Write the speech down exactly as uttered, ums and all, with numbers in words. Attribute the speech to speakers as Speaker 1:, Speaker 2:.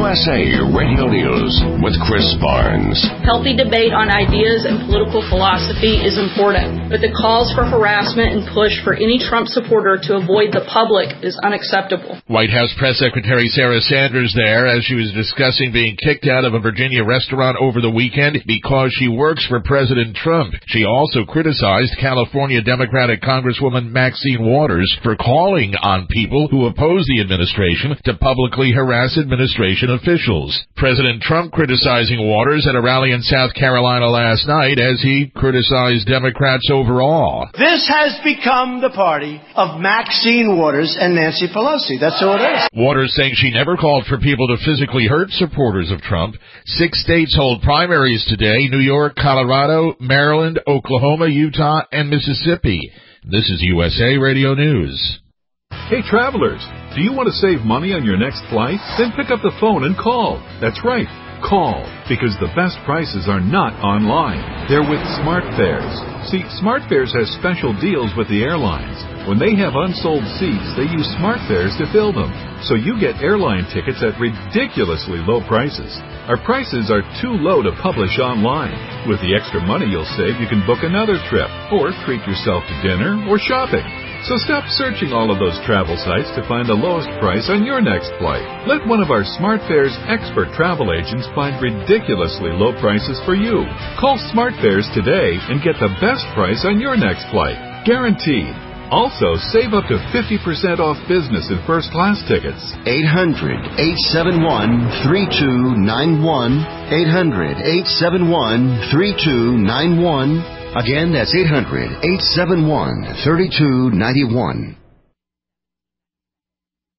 Speaker 1: S A Radio News with Chris Barnes.
Speaker 2: Healthy debate on ideas and political philosophy is important, but the calls for harassment and push for any Trump supporter to avoid the public is unacceptable.
Speaker 3: White House Press Secretary Sarah Sanders there as she was discussing being kicked out of a Virginia restaurant over the weekend because she works for President Trump. She also criticized California Democratic Congresswoman Maxine Waters for calling on people who oppose the administration to publicly harass administration officials. President Trump criticizing Waters at a rally in South Carolina last night as he criticized Democrats overall.
Speaker 4: This has become the party of Maxine Waters and Nancy Pelosi. That's who it is.
Speaker 3: Waters saying she never called for people to physically hurt supporters of Trump. Six states hold primaries today: New York, Colorado, Maryland, Oklahoma, Utah, and Mississippi. This is U S A Radio News.
Speaker 5: Hey, travelers, do you want to save money on your next flight? Then pick up the phone and call. That's right, call, because the best prices are not online. They're with SmartFares. See, SmartFares has special deals with the airlines. When they have unsold seats, they use SmartFares to fill them. So you get airline tickets at ridiculously low prices. Our prices are too low to publish online. With the extra money you'll save, you can book another trip, or treat yourself to dinner or shopping. So stop searching all of those travel sites to find the lowest price on your next flight. Let one of our SmartFares expert travel agents find ridiculously low prices for you. Call SmartFares today and get the best price on your next flight. Guaranteed. Also, save up to fifty percent off business and first class tickets.
Speaker 6: eight hundred, eight seven one, three two nine one. eight hundred, eight seven one, three two nine one. Again, that's eight hundred, eight seven one, three two nine one.